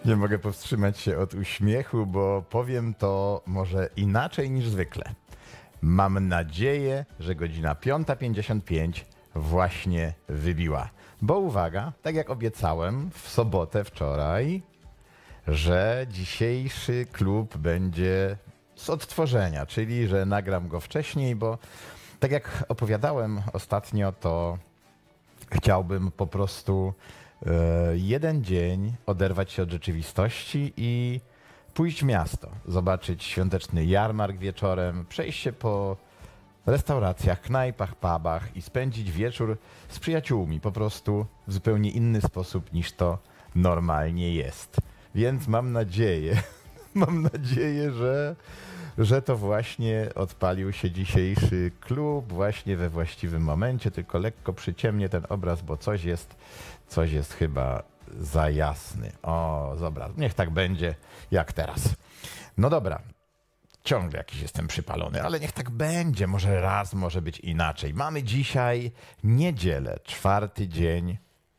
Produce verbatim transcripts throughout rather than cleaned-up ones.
Nie mogę powstrzymać się od uśmiechu, bo powiem to może inaczej niż zwykle. Mam nadzieję, że godzina piąta pięćdziesiąt pięć właśnie wybiła. Bo uwaga, tak jak obiecałem w sobotę wczoraj, że dzisiejszy klub będzie z odtworzenia, czyli że nagram go wcześniej, bo tak jak opowiadałem ostatnio, to chciałbym po prostu e, jeden dzień oderwać się od rzeczywistości i pójść w miasto, zobaczyć świąteczny jarmark wieczorem, przejść się po restauracjach, knajpach, pubach i spędzić wieczór z przyjaciółmi po prostu w zupełnie inny sposób niż to normalnie jest. Więc mam nadzieję, mam nadzieję, że, że to właśnie odpalił się dzisiejszy klub właśnie we właściwym momencie, tylko lekko przyciemnię ten obraz, bo coś jest, coś jest chyba za jasny. O, dobra, niech tak będzie jak teraz. No dobra, ciągle jakiś jestem przypalony, ale niech tak będzie, może raz może być inaczej. Mamy dzisiaj niedzielę, czwarty dzień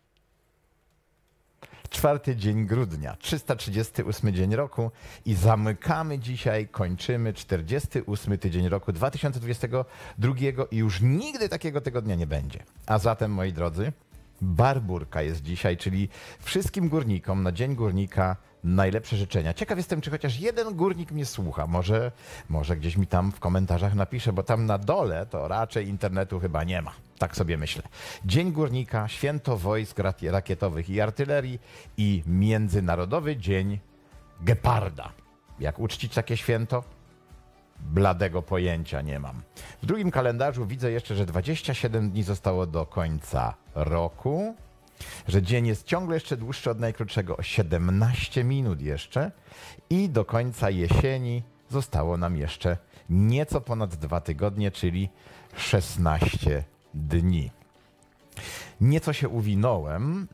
Czwarty dzień grudnia, trzysta trzydziesty ósmy dzień roku i zamykamy dzisiaj, kończymy czterdziesty ósmy tydzień roku dwa tysiące dwudziestego drugiego i już nigdy takiego tygodnia nie będzie. A zatem, moi drodzy, Barburka jest dzisiaj, czyli wszystkim górnikom na Dzień Górnika najlepsze życzenia. Ciekaw jestem, czy chociaż jeden górnik mnie słucha. Może, może gdzieś mi tam w komentarzach napisze, bo tam na dole to raczej internetu chyba nie ma. Tak sobie myślę. Dzień Górnika, Święto Wojsk Rakietowych i Artylerii i Międzynarodowy Dzień Geparda. Jak uczcić takie święto? Bladego pojęcia nie mam. W drugim kalendarzu widzę jeszcze, że dwadzieścia siedem dni zostało do końca roku, że dzień jest ciągle jeszcze dłuższy od najkrótszego o siedemnaście minut jeszcze i do końca jesieni zostało nam jeszcze nieco ponad dwa tygodnie, czyli szesnaście dni. Nieco się uwinąłem,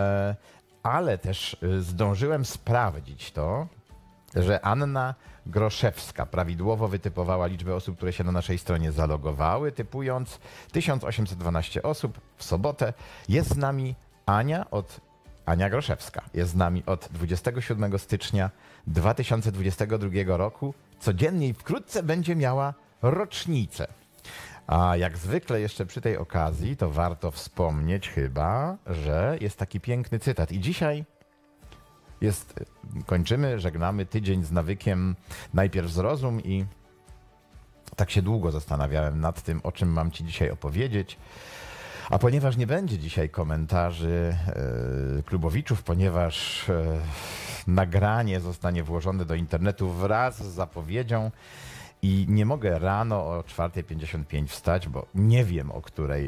ale też zdążyłem sprawdzić to, że Anna Groszewska prawidłowo wytypowała liczbę osób, które się na naszej stronie zalogowały, typując tysiąc osiemset dwanaście osób w sobotę. Jest z nami Ania od Ania Groszewska. Jest z nami od dwudziestego siódmego stycznia dwa tysiące dwudziestego drugiego roku. Codziennie i wkrótce będzie miała rocznicę. A jak zwykle jeszcze przy tej okazji to warto wspomnieć chyba, że jest taki piękny cytat. I dzisiaj jest, kończymy, żegnamy tydzień z nawykiem najpierw zrozum i tak się długo zastanawiałem nad tym, o czym mam ci dzisiaj opowiedzieć. A ponieważ nie będzie dzisiaj komentarzy yy, klubowiczów, ponieważ yy, nagranie zostanie włożone do internetu wraz z zapowiedzią i nie mogę rano o czwarta pięćdziesiąt pięć wstać, bo nie wiem, o której...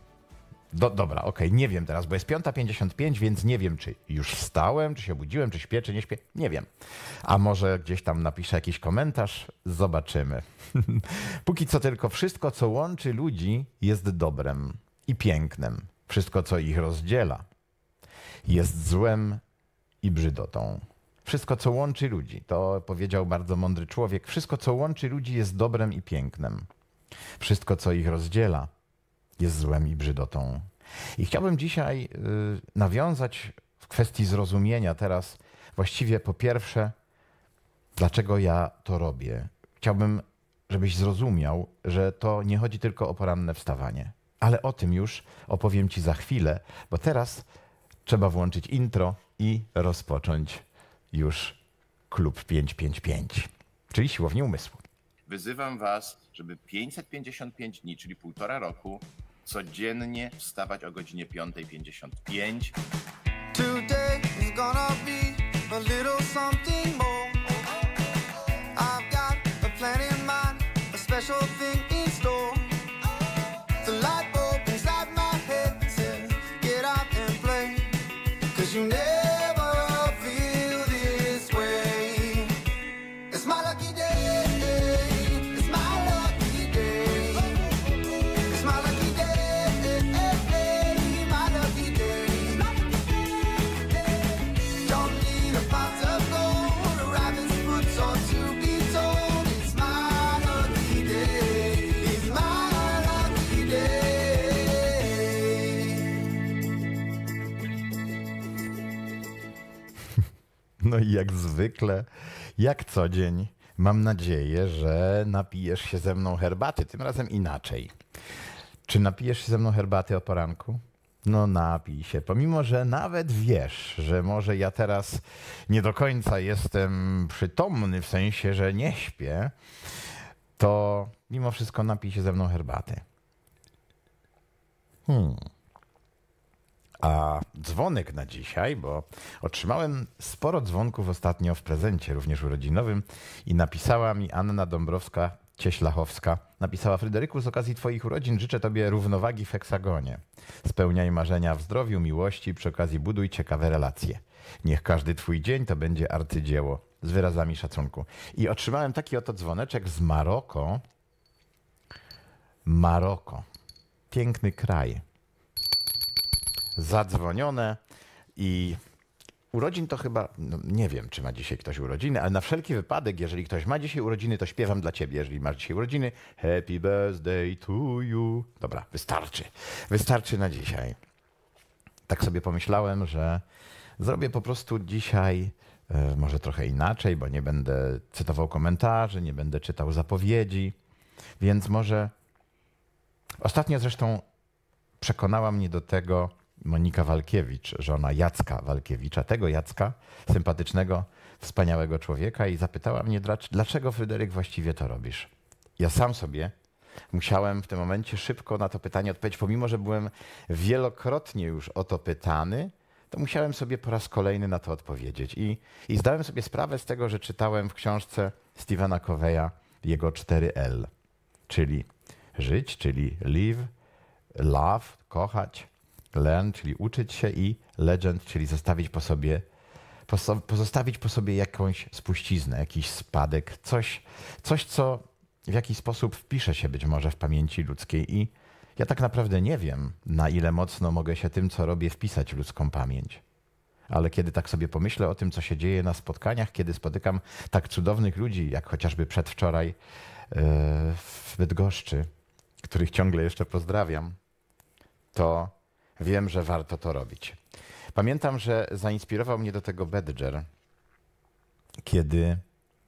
Do, dobra, okej, okay, nie wiem teraz, bo jest piąta pięćdziesiąt pięć, więc nie wiem, czy już wstałem, czy się obudziłem, czy śpię, czy nie śpię, nie wiem. A może gdzieś tam napiszę jakiś komentarz, zobaczymy. Póki co tylko wszystko, co łączy ludzi, jest dobrem i pięknem. Wszystko, co ich rozdziela, jest złem i brzydotą. Wszystko, co łączy ludzi, to powiedział bardzo mądry człowiek, wszystko, co łączy ludzi, jest dobrem i pięknem. Wszystko, co ich rozdziela, jest złem i brzydotą. I chciałbym dzisiaj y, nawiązać w kwestii zrozumienia teraz właściwie po pierwsze, dlaczego ja to robię. Chciałbym, żebyś zrozumiał, że to nie chodzi tylko o poranne wstawanie. Ale o tym już opowiem ci za chwilę, bo teraz trzeba włączyć intro i rozpocząć już klub pięćset pięćdziesiąt pięć, czyli siłownię umysłu. Wyzywam was, żeby pięćset pięćdziesiąt pięć dni, czyli półtora roku, codziennie wstawać o godzinie piąta pięćdziesiąt pięć. Today is gonna be a little something more. I've got a plan in mind, a special thing in store. The light bulb inside my head says, get out and play, 'cause you never feel this way. It's my lucky day. It's my lucky day. It's my lucky day. My lucky day. No i jak zwykle, jak co dzień, mam nadzieję, że napijesz się ze mną herbaty, tym razem inaczej. Czy napijesz się ze mną herbaty o poranku? No napij się, pomimo że nawet wiesz, że może ja teraz nie do końca jestem przytomny, w sensie, że nie śpię, to mimo wszystko napij się ze mną herbaty. Hmm. A dzwonek na dzisiaj, bo otrzymałem sporo dzwonków ostatnio w prezencie, również urodzinowym, i napisała mi Anna Dąbrowska-Cieślachowska. Napisała: Fryderyku, z okazji twoich urodzin życzę tobie równowagi w heksagonie. Spełniaj marzenia w zdrowiu, miłości, przy okazji buduj ciekawe relacje. Niech każdy twój dzień to będzie arcydzieło, z wyrazami szacunku. I otrzymałem taki oto dzwoneczek z Maroko. Maroko. Piękny kraj. Zadzwonione i urodzin to chyba, no nie wiem, czy ma dzisiaj ktoś urodziny, ale na wszelki wypadek, jeżeli ktoś ma dzisiaj urodziny, to śpiewam dla ciebie. Jeżeli masz dzisiaj urodziny, happy birthday to you. Dobra, wystarczy. Wystarczy na dzisiaj. Tak sobie pomyślałem, że zrobię po prostu dzisiaj e, może trochę inaczej, bo nie będę cytował komentarzy, nie będę czytał zapowiedzi, więc może ostatnio zresztą przekonała mnie do tego Monika Walkiewicz, żona Jacka Walkiewicza, tego Jacka, sympatycznego, wspaniałego człowieka, i zapytała mnie, dlaczego, Fryderyk, właściwie to robisz? Ja sam sobie musiałem w tym momencie szybko na to pytanie odpowiedzieć, pomimo że byłem wielokrotnie już o to pytany, to musiałem sobie po raz kolejny na to odpowiedzieć. I, i zdałem sobie sprawę z tego, że czytałem w książce Stephena Coveya jego cztery L, czyli żyć, czyli live, love, kochać, learn, czyli uczyć się, i legend, czyli zostawić po sobie, pozostawić po sobie jakąś spuściznę, jakiś spadek, coś, coś, co w jakiś sposób wpisze się być może w pamięci ludzkiej. I ja tak naprawdę nie wiem, na ile mocno mogę się tym, co robię, wpisać w ludzką pamięć. Ale kiedy tak sobie pomyślę o tym, co się dzieje na spotkaniach, kiedy spotykam tak cudownych ludzi, jak chociażby przedwczoraj yy, w Bydgoszczy, których ciągle jeszcze pozdrawiam, to wiem, że warto to robić. Pamiętam, że zainspirował mnie do tego Bedger, kiedy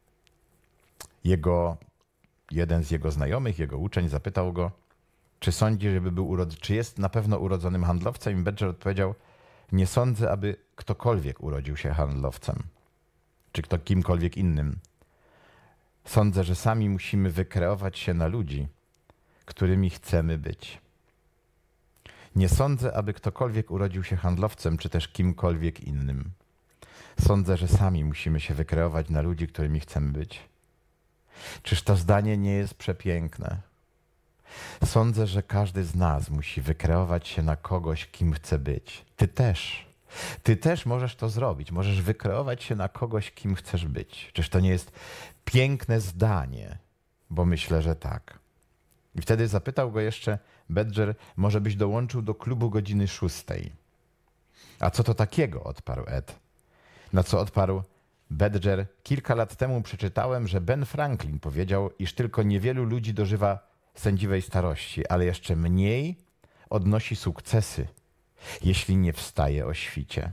jego, jeden z jego znajomych, jego uczeń, zapytał go, czy sądzi, żeby był urod- czy jest na pewno urodzonym handlowcem, i Bedger odpowiedział: nie sądzę, aby ktokolwiek urodził się handlowcem, czy kto kimkolwiek innym. Sądzę, że sami musimy wykreować się na ludzi, którymi chcemy być. Nie sądzę, aby ktokolwiek urodził się handlowcem, czy też kimkolwiek innym. Sądzę, że sami musimy się wykreować na ludzi, którymi chcemy być. Czyż to zdanie nie jest przepiękne? Sądzę, że każdy z nas musi wykreować się na kogoś, kim chce być. Ty też. Ty też możesz to zrobić. Możesz wykreować się na kogoś, kim chcesz być. Czyż to nie jest piękne zdanie? Bo myślę, że tak. I wtedy zapytał go jeszcze Bedger, może byś dołączył do klubu godziny szóstej. A co to takiego? Odparł Ed. Na co odparł Bedger, kilka lat temu przeczytałem, że Ben Franklin powiedział, iż tylko niewielu ludzi dożywa sędziwej starości, ale jeszcze mniej odnosi sukcesy, jeśli nie wstaje o świcie.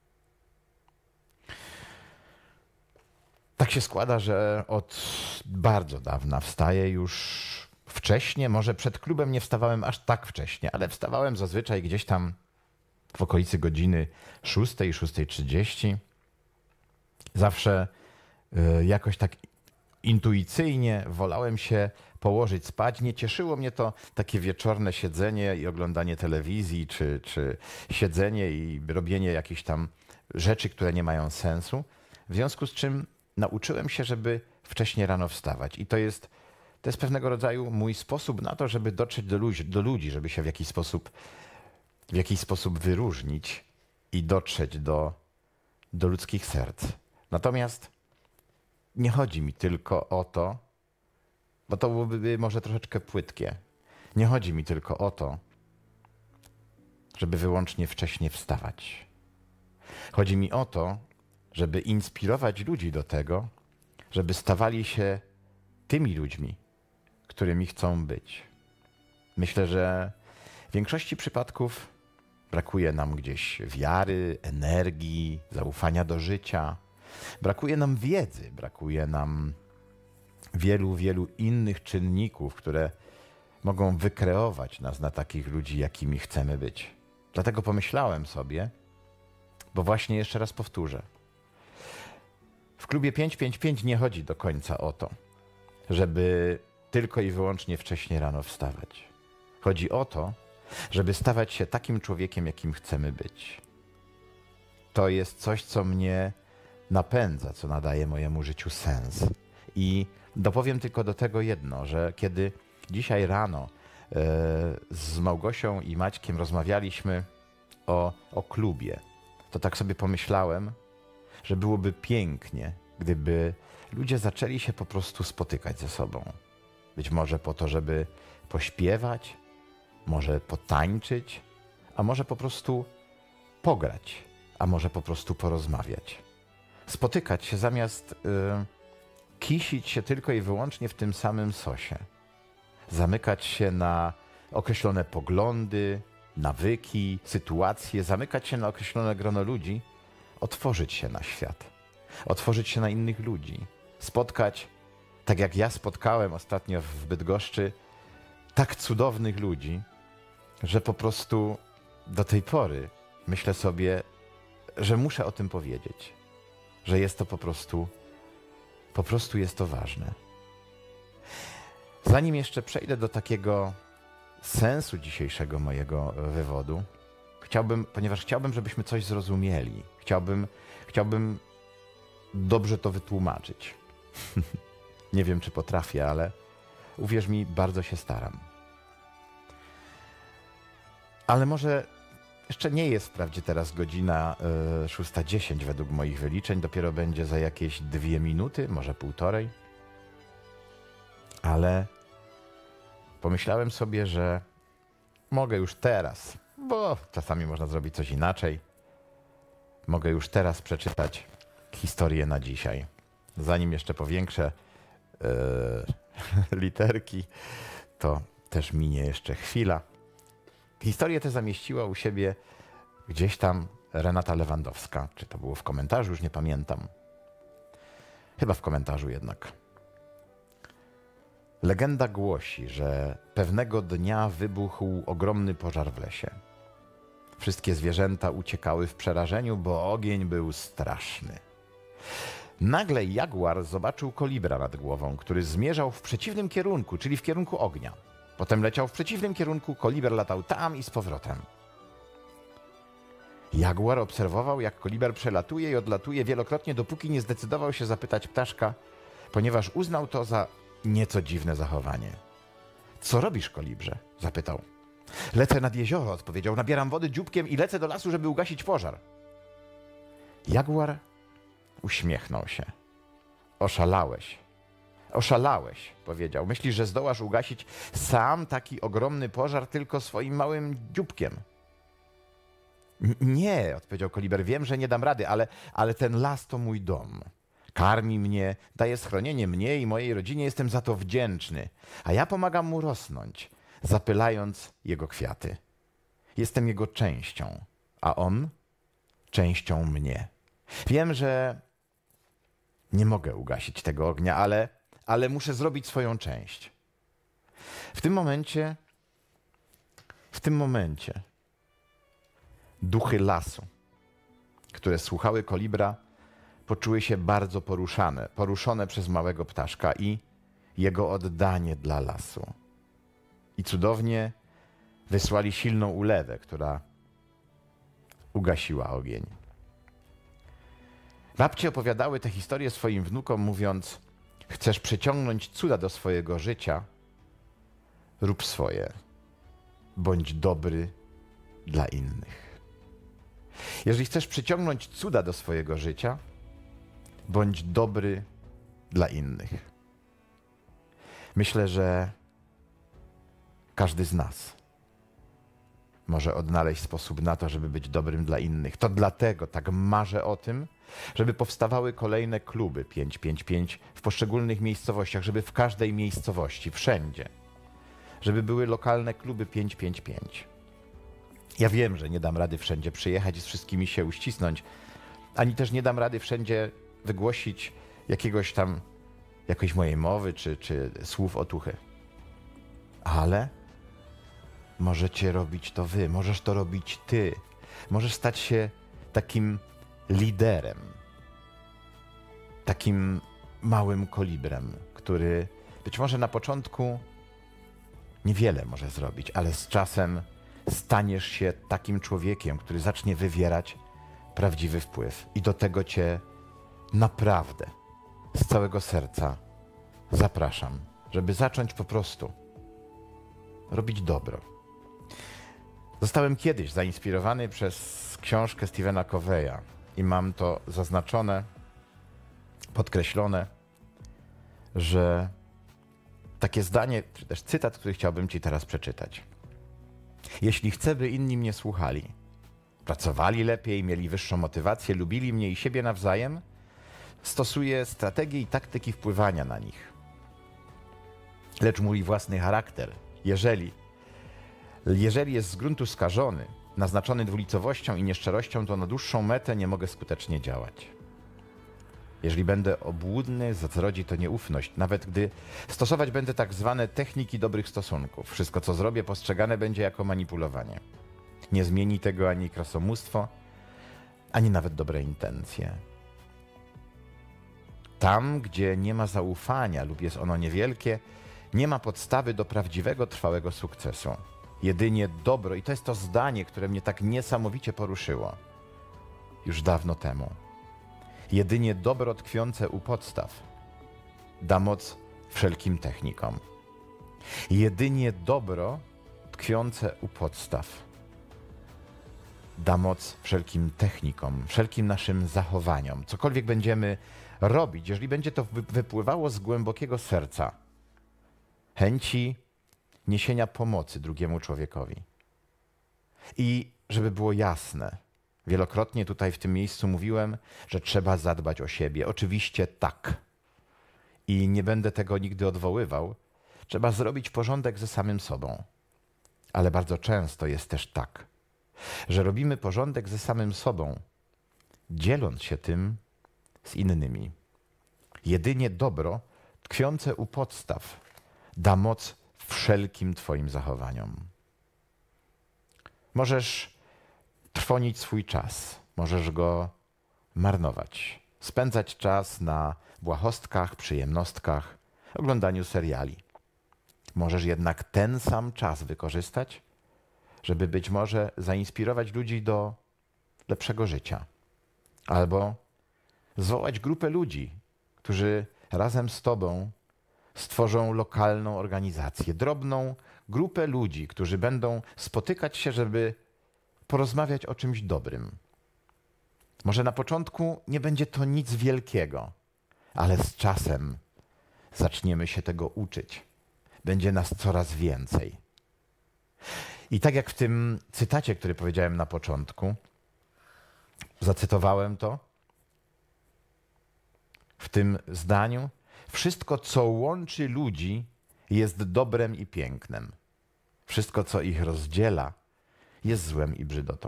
Tak się składa, że od bardzo dawna wstaję już wcześnie, może przed klubem nie wstawałem aż tak wcześnie, ale wstawałem zazwyczaj gdzieś tam w okolicy godziny szóstej, szóstej trzydzieści. Zawsze y, jakoś tak intuicyjnie wolałem się położyć spać. Nie cieszyło mnie to takie wieczorne siedzenie i oglądanie telewizji, czy, czy siedzenie i robienie jakichś tam rzeczy, które nie mają sensu. W związku z czym nauczyłem się, żeby wcześnie rano wstawać. I to jest, to jest pewnego rodzaju mój sposób na to, żeby dotrzeć do ludzi, do ludzi, żeby się w jakiś sposób, w jakiś sposób wyróżnić i dotrzeć do, do ludzkich serc. Natomiast nie chodzi mi tylko o to, bo to byłoby może troszeczkę płytkie. Nie chodzi mi tylko o to, żeby wyłącznie wcześnie wstawać. Chodzi mi o to, żeby inspirować ludzi do tego, żeby stawali się tymi ludźmi, którymi chcą być. Myślę, że w większości przypadków brakuje nam gdzieś wiary, energii, zaufania do życia. Brakuje nam wiedzy, brakuje nam wielu, wielu innych czynników, które mogą wykreować nas na takich ludzi, jakimi chcemy być. Dlatego pomyślałem sobie, bo właśnie jeszcze raz powtórzę. W klubie pięć pięć pięć nie chodzi do końca o to, żeby tylko i wyłącznie wcześnie rano wstawać. Chodzi o to, żeby stawać się takim człowiekiem, jakim chcemy być. To jest coś, co mnie napędza, co nadaje mojemu życiu sens. I dopowiem tylko do tego jedno, że kiedy dzisiaj rano e, z Małgosią i Maćkiem rozmawialiśmy o, o klubie, to tak sobie pomyślałem, że byłoby pięknie, gdyby ludzie zaczęli się po prostu spotykać ze sobą. Być może po to, żeby pośpiewać, może potańczyć, a może po prostu pograć, a może po prostu porozmawiać. Spotykać się zamiast y, kisić się tylko i wyłącznie w tym samym sosie. Zamykać się na określone poglądy, nawyki, sytuacje, zamykać się na określone grono ludzi, otworzyć się na świat, otworzyć się na innych ludzi, spotkać, tak jak ja spotkałem ostatnio w Bydgoszczy, tak cudownych ludzi, że po prostu do tej pory myślę sobie, że muszę o tym powiedzieć, że jest to po prostu, po prostu jest to ważne. Zanim jeszcze przejdę do takiego sensu dzisiejszego mojego wywodu, chciałbym, ponieważ chciałbym, żebyśmy coś zrozumieli, chciałbym, chciałbym dobrze to wytłumaczyć. Nie wiem, czy potrafię, ale uwierz mi, bardzo się staram. Ale może jeszcze nie jest wprawdzie teraz godzina y, szósta dziesięć według moich wyliczeń, dopiero będzie za jakieś dwie minuty, może półtorej. Ale pomyślałem sobie, że mogę już teraz, bo czasami można zrobić coś inaczej, mogę już teraz przeczytać historię na dzisiaj. Zanim jeszcze powiększę yy, literki, to też minie jeszcze chwila. Historię tę zamieściła u siebie gdzieś tam Renata Lewandowska. Czy to było w komentarzu? Już nie pamiętam. Chyba w komentarzu jednak. Legenda głosi, że pewnego dnia wybuchł ogromny pożar w lesie. Wszystkie zwierzęta uciekały w przerażeniu, bo ogień był straszny. Nagle jaguar zobaczył kolibra nad głową, który zmierzał w przeciwnym kierunku, czyli w kierunku ognia. Potem leciał w przeciwnym kierunku, koliber latał tam i z powrotem. Jaguar obserwował, jak koliber przelatuje i odlatuje wielokrotnie, dopóki nie zdecydował się zapytać ptaszka, ponieważ uznał to za nieco dziwne zachowanie. Co robisz, kolibrze? Zapytał. Lecę nad jezioro, odpowiedział. Nabieram wody dzióbkiem i lecę do lasu, żeby ugasić pożar. Jaguar uśmiechnął się. Oszalałeś. Oszalałeś, powiedział. Myślisz, że zdołasz ugasić sam taki ogromny pożar tylko swoim małym dzióbkiem? Nie, odpowiedział koliber. Wiem, że nie dam rady, ale, ale ten las to mój dom. Karmi mnie, daje schronienie mnie i mojej rodzinie, jestem za to wdzięczny. A ja pomagam mu rosnąć, zapylając jego kwiaty. Jestem jego częścią, a on częścią mnie. Wiem, że nie mogę ugasić tego ognia, ale, ale muszę zrobić swoją część. W tym momencie, w tym momencie duchy lasu, które słuchały kolibra, poczuły się bardzo poruszane, poruszone przez małego ptaszka i jego oddanie dla lasu. I cudownie wysłali silną ulewę, która ugasiła ogień. Babcie opowiadały tę historię swoim wnukom, mówiąc: chcesz przyciągnąć cuda do swojego życia? Rób swoje. Bądź dobry dla innych. Jeżeli chcesz przyciągnąć cuda do swojego życia, bądź dobry dla innych. Myślę, że każdy z nas może odnaleźć sposób na to, żeby być dobrym dla innych. To dlatego tak marzę o tym, żeby powstawały kolejne kluby pięć pięć pięć w poszczególnych miejscowościach, żeby w każdej miejscowości, wszędzie, żeby były lokalne kluby pięć pięć pięć. Ja wiem, że nie dam rady wszędzie przyjechać i z wszystkimi się uścisnąć, ani też nie dam rady wszędzie wygłosić jakiegoś tam, jakiejś mojej mowy czy, czy słów otuchy. Ale możecie robić to wy, możesz to robić ty. Możesz stać się takim liderem, takim małym kolibrem, który być może na początku niewiele może zrobić, ale z czasem staniesz się takim człowiekiem, który zacznie wywierać prawdziwy wpływ. I do tego cię naprawdę z całego serca zapraszam, żeby zacząć po prostu robić dobro. Zostałem kiedyś zainspirowany przez książkę Stephena Coveya i mam to zaznaczone, podkreślone, że takie zdanie, czy też cytat, który chciałbym ci teraz przeczytać. Jeśli chcę, by inni mnie słuchali, pracowali lepiej, mieli wyższą motywację, lubili mnie i siebie nawzajem, stosuję strategie i taktyki wpływania na nich. Lecz mój własny charakter, jeżeli, jeżeli jest z gruntu skażony, naznaczony dwulicowością i nieszczerością, to na dłuższą metę nie mogę skutecznie działać. Jeżeli będę obłudny, zrodzi to nieufność, nawet gdy stosować będę tak zwane techniki dobrych stosunków. Wszystko, co zrobię, postrzegane będzie jako manipulowanie. Nie zmieni tego ani krasomóstwo, ani nawet dobre intencje. Tam, gdzie nie ma zaufania lub jest ono niewielkie, nie ma podstawy do prawdziwego, trwałego sukcesu. Jedynie dobro, i to jest to zdanie, które mnie tak niesamowicie poruszyło już dawno temu. Jedynie dobro tkwiące u podstaw da moc wszelkim technikom. Jedynie dobro tkwiące u podstaw da moc wszelkim technikom, wszelkim naszym zachowaniom. Cokolwiek będziemy robić, jeżeli będzie to wypływało z głębokiego serca, chęci niesienia pomocy drugiemu człowiekowi. I żeby było jasne, wielokrotnie tutaj w tym miejscu mówiłem, że trzeba zadbać o siebie. Oczywiście tak. I nie będę tego nigdy odwoływał. Trzeba zrobić porządek ze samym sobą. Ale bardzo często jest też tak, że robimy porządek ze samym sobą, dzieląc się tym z innymi. Jedynie dobro tkwiące u podstaw da moc wszelkim twoim zachowaniom. Możesz trwonić swój czas, możesz go marnować, spędzać czas na błahostkach, przyjemnostkach, oglądaniu seriali. Możesz jednak ten sam czas wykorzystać, żeby być może zainspirować ludzi do lepszego życia. Albo zwołać grupę ludzi, którzy razem z tobą stworzą lokalną organizację, drobną grupę ludzi, którzy będą spotykać się, żeby porozmawiać o czymś dobrym. Może na początku nie będzie to nic wielkiego, ale z czasem zaczniemy się tego uczyć. Będzie nas coraz więcej. I tak jak w tym cytacie, który powiedziałem na początku, zacytowałem to, w tym zdaniu, wszystko, co łączy ludzi, jest dobrem i pięknem. Wszystko, co ich rozdziela, jest złem i brzydotą.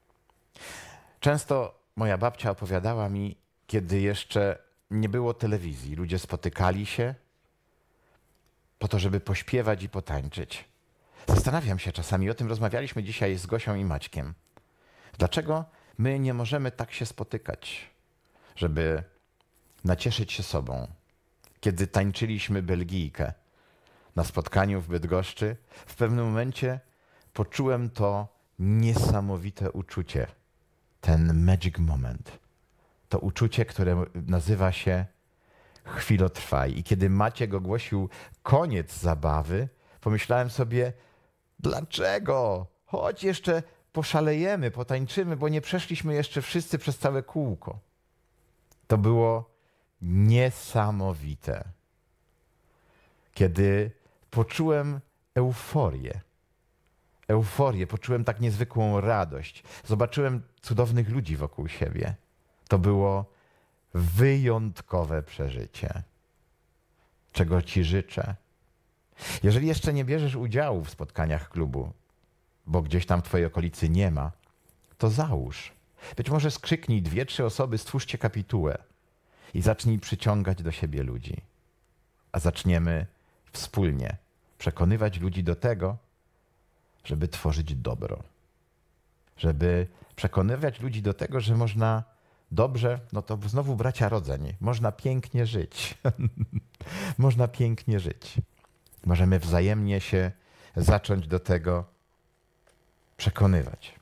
Często moja babcia opowiadała mi, kiedy jeszcze nie było telewizji, ludzie spotykali się po to, żeby pośpiewać i potańczyć. Zastanawiam się czasami, o tym rozmawialiśmy dzisiaj z Gosią i Maćkiem. Dlaczego my nie możemy tak się spotykać, żeby nacieszyć się sobą? Kiedy tańczyliśmy Belgijkę na spotkaniu w Bydgoszczy, w pewnym momencie poczułem to niesamowite uczucie, ten magic moment. To uczucie, które nazywa się chwilotrwaj. I kiedy Maciek ogłosił koniec zabawy, pomyślałem sobie, dlaczego? Chodź jeszcze poszalejemy, potańczymy, bo nie przeszliśmy jeszcze wszyscy przez całe kółko. To było niesamowite. Kiedy poczułem euforię, euforię, poczułem tak niezwykłą radość, zobaczyłem cudownych ludzi wokół siebie. To było wyjątkowe przeżycie, czego ci życzę. Jeżeli jeszcze nie bierzesz udziału w spotkaniach klubu, bo gdzieś tam w twojej okolicy nie ma, to załóż. Być może skrzyknij dwie, trzy osoby, stwórzcie kapitułę i zacznij przyciągać do siebie ludzi. A zaczniemy wspólnie przekonywać ludzi do tego, żeby tworzyć dobro. Żeby przekonywać ludzi do tego, że można dobrze, no to znowu bracia rodzeń, można pięknie żyć. Można pięknie żyć. Możemy wzajemnie się zacząć do tego przekonywać.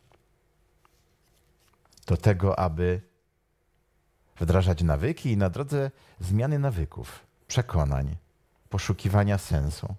Do tego, aby wdrażać nawyki i na drodze zmiany nawyków, przekonań, poszukiwania sensu,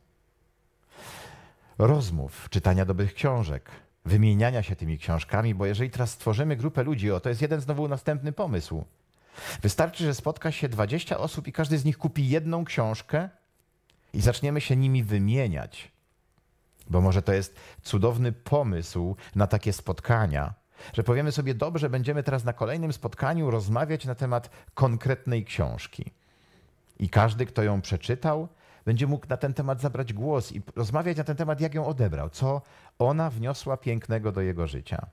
rozmów, czytania dobrych książek, wymieniania się tymi książkami, bo jeżeli teraz stworzymy grupę ludzi, o to jest jeden znowu następny pomysł. Wystarczy, że spotka się dwadzieścia osób i każdy z nich kupi jedną książkę i zaczniemy się nimi wymieniać. Bo może to jest cudowny pomysł na takie spotkania, że powiemy sobie, dobrze, będziemy teraz na kolejnym spotkaniu rozmawiać na temat konkretnej książki. I każdy, kto ją przeczytał, będzie mógł na ten temat zabrać głos i rozmawiać na ten temat, jak ją odebrał, co ona wniosła pięknego do jego życia.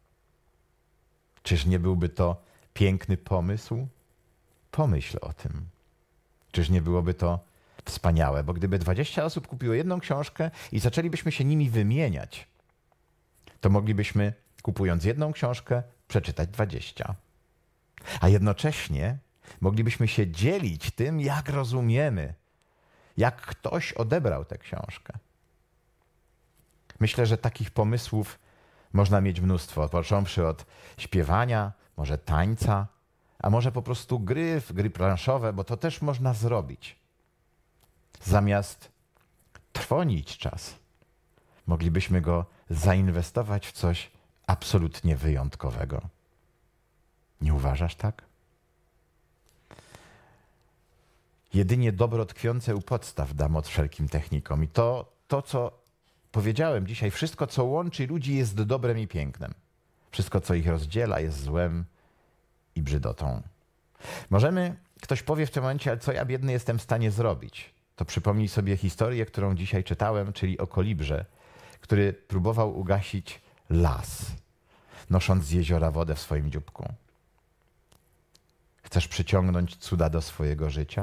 Czyż nie byłby to piękny pomysł? Pomyśl o tym. Czyż nie byłoby to wspaniałe? Bo gdyby dwadzieścia osób kupiło jedną książkę i zaczęlibyśmy się nimi wymieniać, to moglibyśmy, kupując jedną książkę, przeczytać dwadzieścia. A jednocześnie moglibyśmy się dzielić tym, jak rozumiemy, jak ktoś odebrał tę książkę. Myślę, że takich pomysłów można mieć mnóstwo, począwszy od śpiewania, może tańca, a może po prostu gry, gry planszowe, bo to też można zrobić. Zamiast trwonić czas, moglibyśmy go zainwestować w coś absolutnie wyjątkowego. Nie uważasz tak? Jedynie dobro tkwiące u podstaw da moc wszelkim technikom. I to, to, co powiedziałem dzisiaj, wszystko, co łączy ludzi, jest dobrem i pięknem. Wszystko, co ich rozdziela, jest złem i brzydotą. Możemy, ktoś powie w tym momencie, ale co ja biedny jestem w stanie zrobić? To przypomnij sobie historię, którą dzisiaj czytałem, czyli o kolibrze, który próbował ugasić las, nosząc z jeziora wodę w swoim dzióbku. Chcesz przyciągnąć cuda do swojego życia?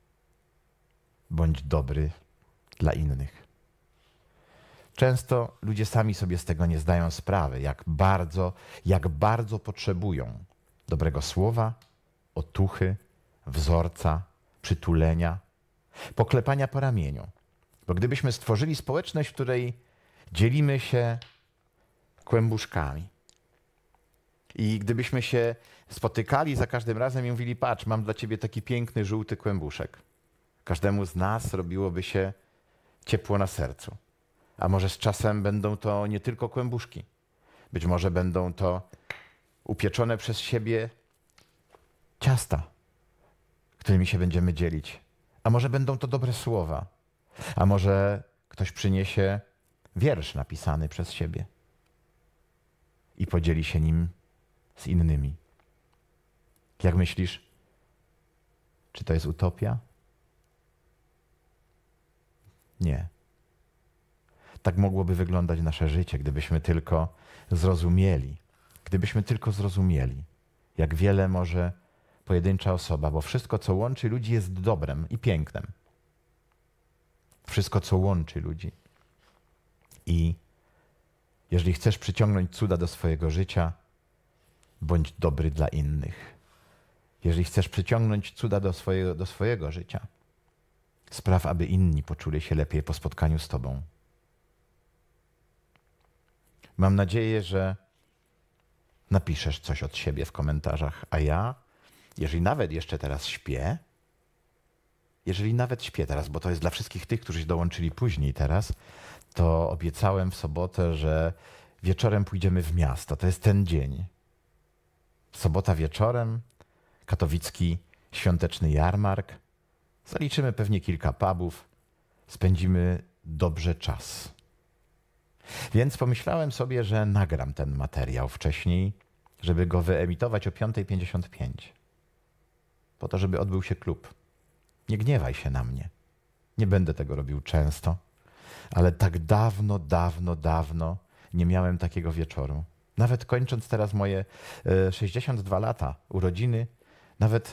Bądź dobry dla innych. Często ludzie sami sobie z tego nie zdają sprawy, jak bardzo, jak bardzo potrzebują dobrego słowa, otuchy, wzorca, przytulenia, poklepania po ramieniu. Bo gdybyśmy stworzyli społeczność, w której dzielimy się kłębuszkami i gdybyśmy się spotykali za każdym razem i mówili, patrz, mam dla ciebie taki piękny, żółty kłębuszek. Każdemu z nas robiłoby się ciepło na sercu. A może z czasem będą to nie tylko kłębuszki. Być może będą to upieczone przez siebie ciasta, którymi się będziemy dzielić. A może będą to dobre słowa. A może ktoś przyniesie wiersz napisany przez siebie i podzieli się nim z innymi. Jak myślisz, czy to jest utopia? Nie. Tak mogłoby wyglądać nasze życie, gdybyśmy tylko zrozumieli, gdybyśmy tylko zrozumieli, jak wiele może pojedyncza osoba, bo wszystko, co łączy ludzi, jest dobrem i pięknem. Wszystko, co łączy ludzi. I jeżeli chcesz przyciągnąć cuda do swojego życia, bądź dobry dla innych. Jeżeli chcesz przyciągnąć cuda do swojego, do swojego życia, spraw, aby inni poczuli się lepiej po spotkaniu z tobą. Mam nadzieję, że napiszesz coś od siebie w komentarzach, a ja, jeżeli nawet jeszcze teraz śpię, jeżeli nawet śpię teraz, bo to jest dla wszystkich tych, którzy się dołączyli później teraz, to obiecałem w sobotę, że wieczorem pójdziemy w miasto. To jest ten dzień. Sobota wieczorem, katowicki świąteczny jarmark. Zaliczymy pewnie kilka pubów, spędzimy dobrze czas. Więc pomyślałem sobie, że nagram ten materiał wcześniej, żeby go wyemitować o piąta pięćdziesiąt pięć. Po to, żeby odbył się klub. Nie gniewaj się na mnie. Nie będę tego robił często, ale tak dawno, dawno, dawno nie miałem takiego wieczoru. Nawet kończąc teraz moje sześćdziesiąt dwa lata urodziny, nawet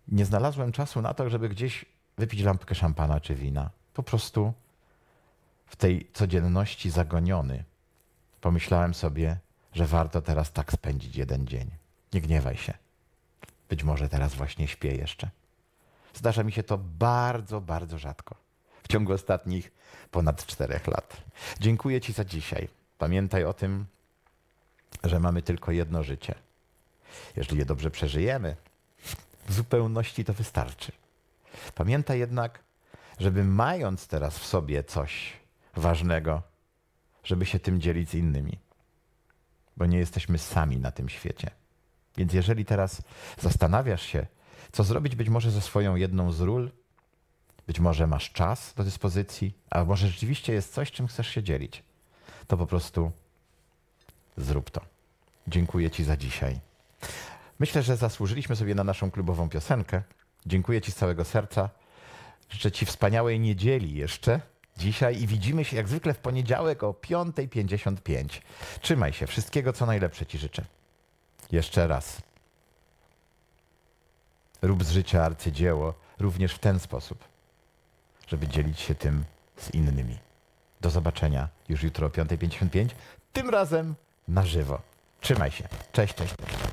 nie znalazłem czasu na to, żeby gdzieś wypić lampkę szampana czy wina. Po prostu w tej codzienności zagoniony pomyślałem sobie, że warto teraz tak spędzić jeden dzień. Nie gniewaj się. Być może teraz właśnie śpię jeszcze. Zdarza mi się to bardzo, bardzo rzadko. W ciągu ostatnich ponad czterech lat. Dziękuję Ci za dzisiaj. Pamiętaj o tym, że mamy tylko jedno życie. Jeżeli je dobrze przeżyjemy, w zupełności to wystarczy. Pamiętaj jednak, żeby mając teraz w sobie coś ważnego, żeby się tym dzielić z innymi. Bo nie jesteśmy sami na tym świecie. Więc jeżeli teraz zastanawiasz się, co zrobić być może ze swoją jedną z ról, być może masz czas do dyspozycji, a może rzeczywiście jest coś, czym chcesz się dzielić, to po prostu zrób to. Dziękuję Ci za dzisiaj. Myślę, że zasłużyliśmy sobie na naszą klubową piosenkę. Dziękuję Ci z całego serca. Życzę Ci wspaniałej niedzieli jeszcze dzisiaj i widzimy się jak zwykle w poniedziałek o piąta pięćdziesiąt pięć. Trzymaj się. Wszystkiego, co najlepsze Ci życzę. Jeszcze raz. Rób z życia arcydzieło również w ten sposób, żeby dzielić się tym z innymi. Do zobaczenia już jutro o piąta pięćdziesiąt pięć, tym razem na żywo. Trzymaj się. Cześć, cześć.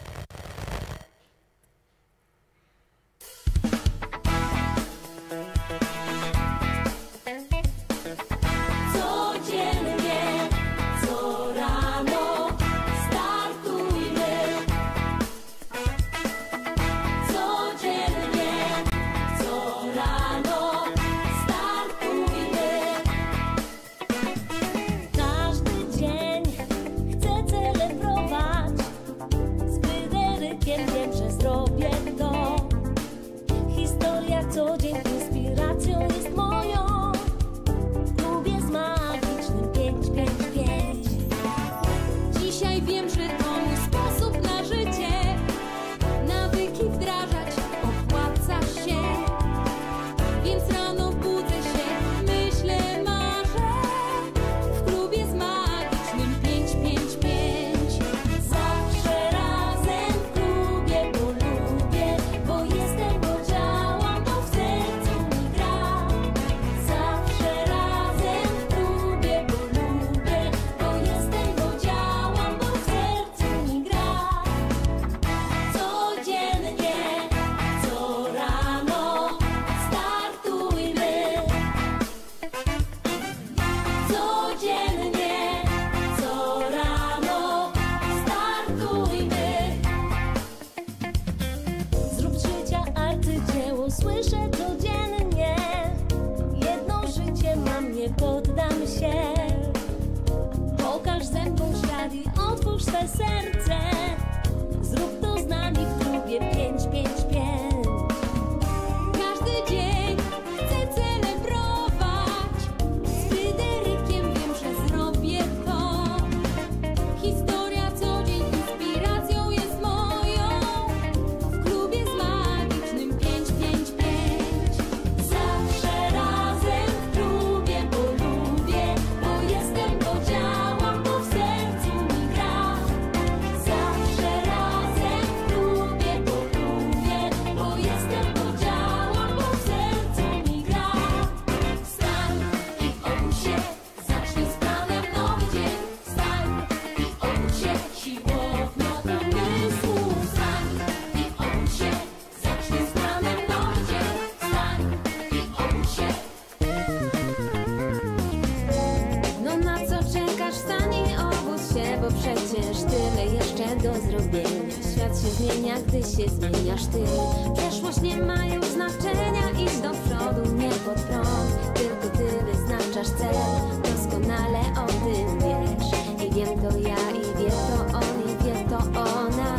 Gdy się zmieniasz ty, przeszłość nie ma już znaczenia. Idź do przodu, nie pod prąd. Tylko ty wyznaczasz cel, doskonale o tym wiesz. I wiem to ja, i wie to on, i wie to ona.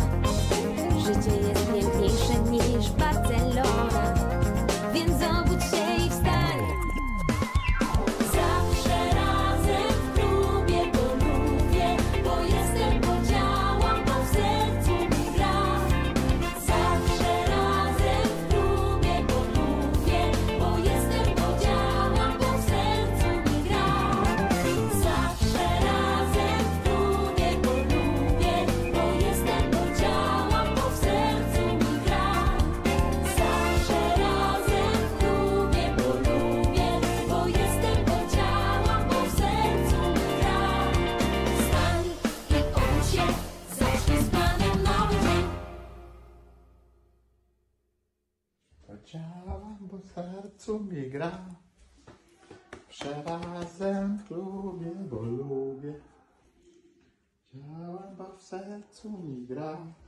Życie jest piękniejsze niż Barcelona. Więc obudź się i wstań. Zawsze razem w klubie, bo lubię, bo jestem, bo działam, bo w sercu mi gra. Zawsze razem w klubie, bo lubię, bo jestem, bo działam. Działam, bo w sercu mi gra. Przerazem w klubie, bo lubię. Działam, bo w sercu mi gra.